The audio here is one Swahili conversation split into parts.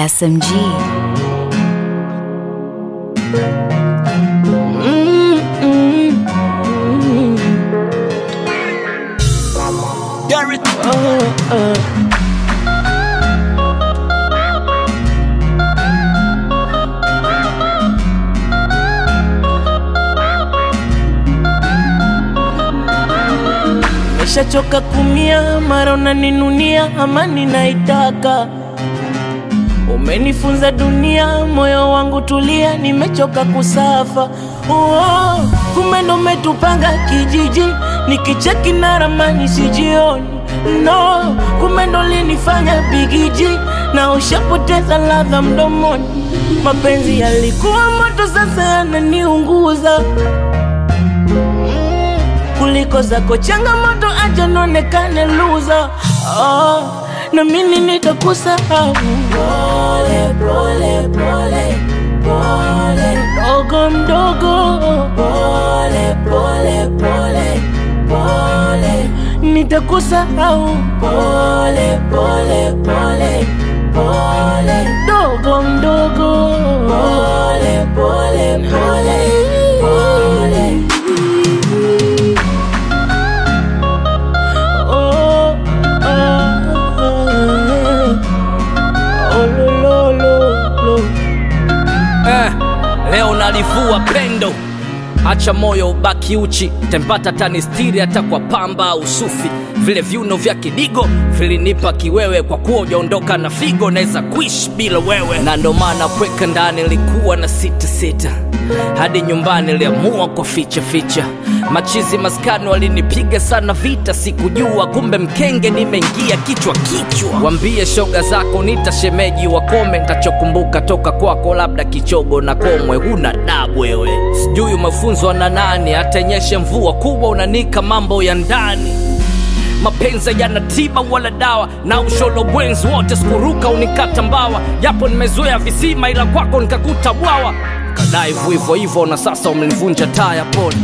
SMG. Garrett. Nishachoka kumia, mara unaninunia, amani naitaka. Umenifunza dunia, moyo wangu tulia, nimechoka kusafa. Kumbe ndo umetupanga kijiji, nikicheki na ramani sijioni. No, kumbe ndo linifanya bigiji, na ushapoteza ladha mdomoni. Mapenzi yalikuwa moto, sasa yananiunguza. Kuliko zako changamoto, acha nionekane loser. Na mimi nitakusahau. Pole, pole, pole, pole, dogo mdogo. Pole, pole, pole, pole, nitakusahau. Pole, pole, pole, pole, dogo mdogo. Pole, pole, pole, pole. Leo nalivua pendo, acha moyo ubaki uchi. Tempata tanistiri hata kwa pamba au sufi. Vile viuno vya kidigo vilinipa kiwewe, kwa kuwa hujaondoka na figo naweza kuishi bila wewe. Na ndo maana kweka ndani nilikuwa na sita hadi nyumbani niliamua kwa ficha. Machizi maskani walinipiga sana vita, sikujua kumbe mkenge nimeingia kichwa. Wambie shoga zako nitashemeji wakome, nitachokumbuka toka kwako labda kichogo na komwe. Huna dabu wewe, sijui umefunzwa na nani, atenyeshe mvua kubwa unanika mambo ya ndani. Mapenzi yana tiba wala dawa, na usholo bwenzi wote sikuruka unikata mbawa. Japo nimezoea visima ila kwako nikakuta bwawa. Kadai hivyo hivyo na sasa umenivunja taya. Pole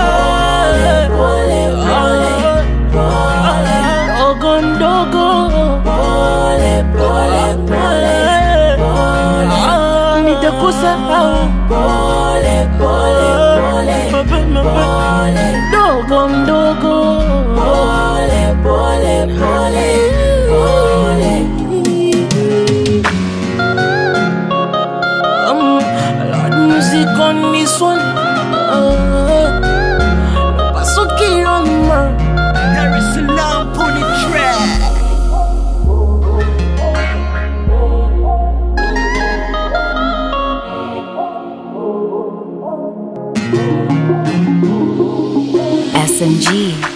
Pole, pole, pole, dogo mdogo. Pole, pole, pole, pole, nitakusahau. Pole, pole, pole, pole, dogo mdogo. Pole, pole, pole, pole. Loud music on this one. Pasuki on my. There is a lamp on the track. SMG.